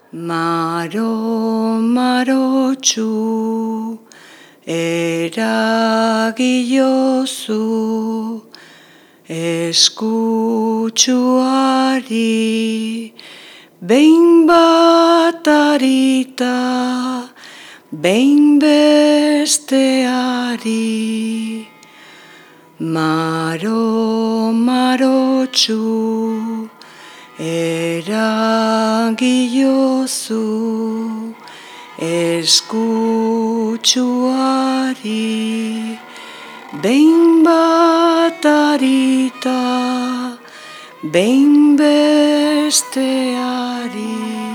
Marotxu eragiozu eskutsuari, behin bat arita, behin besteari. Marotxu eragiozu eskutsuari, behin bat arita, behin besteari.